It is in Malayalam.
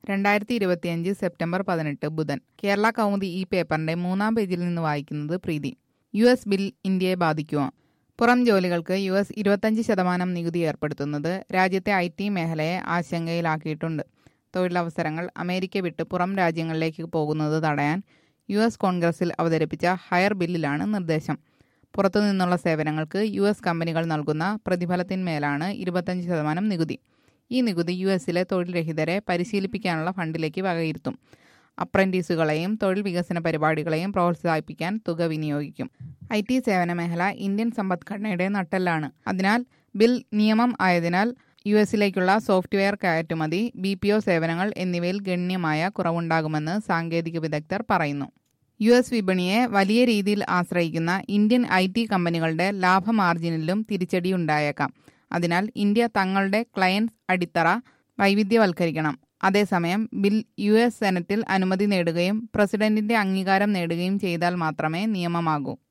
2025 സെപ്റ്റംബർ 18 ബുധൻ. കേരള കൗമുദി ഈ പേപ്പറിന്റെ 3-ാം പേജിൽ നിന്ന് വായിക്കുന്നത് പ്രീതി. US ബിൽ ഇന്ത്യയെ ബാധിക്കുമോ? പുറം ജോലികൾക്ക് US 25% നികുതി ഏർപ്പെടുത്തുന്നത് രാജ്യത്തെ IT മേഖലയെ ആശങ്കയിലാക്കിയിട്ടുണ്ട്. തൊഴിലവസരങ്ങൾ അമേരിക്ക വിട്ട് പുറം രാജ്യങ്ങളിലേക്ക് പോകുന്നത് തടയാൻ US കോൺഗ്രസിൽ അവതരിപ്പിച്ച ഹയർ ബില്ലിലാണ് നിർദ്ദേശം. പുറത്തുനിന്നുള്ള സേവനങ്ങൾക്ക് US കമ്പനികൾ നൽകുന്ന പ്രതിഫലത്തിന്മേലാണ് 25% നികുതി. ഈ നികുതി USലെ തൊഴിൽ രഹിതരെ പരിശീലിപ്പിക്കാനുള്ള ഫണ്ടിലേക്ക് വകയിരുത്തും. അപ്രന്റീസുകളെയും തൊഴിൽ വികസന പരിപാടികളെയും പ്രോത്സാഹിപ്പിക്കാൻ തുക വിനിയോഗിക്കും. IT സേവന മേഖല ഇന്ത്യൻ സമ്പദ്ഘടനയുടെ നട്ടെല്ലാണ്. അതിനാൽ ബിൽ നിയമം ആയതിനാൽ USലേക്കുള്ള സോഫ്റ്റ്വെയർ കയറ്റുമതി, BPO സേവനങ്ങൾ എന്നിവയിൽ ഗണ്യമായ കുറവുണ്ടാകുമെന്ന് സാങ്കേതിക വിദഗ്ധർ പറയുന്നു. US വിപണിയെ വലിയ രീതിയിൽ ആശ്രയിക്കുന്ന ഇന്ത്യൻ IT കമ്പനികളുടെ ലാഭ മാർജിനിലും തിരിച്ചടിയുണ്ടായേക്കാം. അതിനാൽ ഇന്ത്യ തങ്ങളുടെ ക്ലയൻസ് അടിത്തറ വൈവിധ്യവൽക്കരിക്കണം. അതേസമയം ബിൽ US സെനറ്റിൽ അനുമതി നേടുകയും പ്രസിഡന്റിന്റെ അംഗീകാരം നേടുകയും ചെയ്താൽ മാത്രമേ നിയമമാകൂ.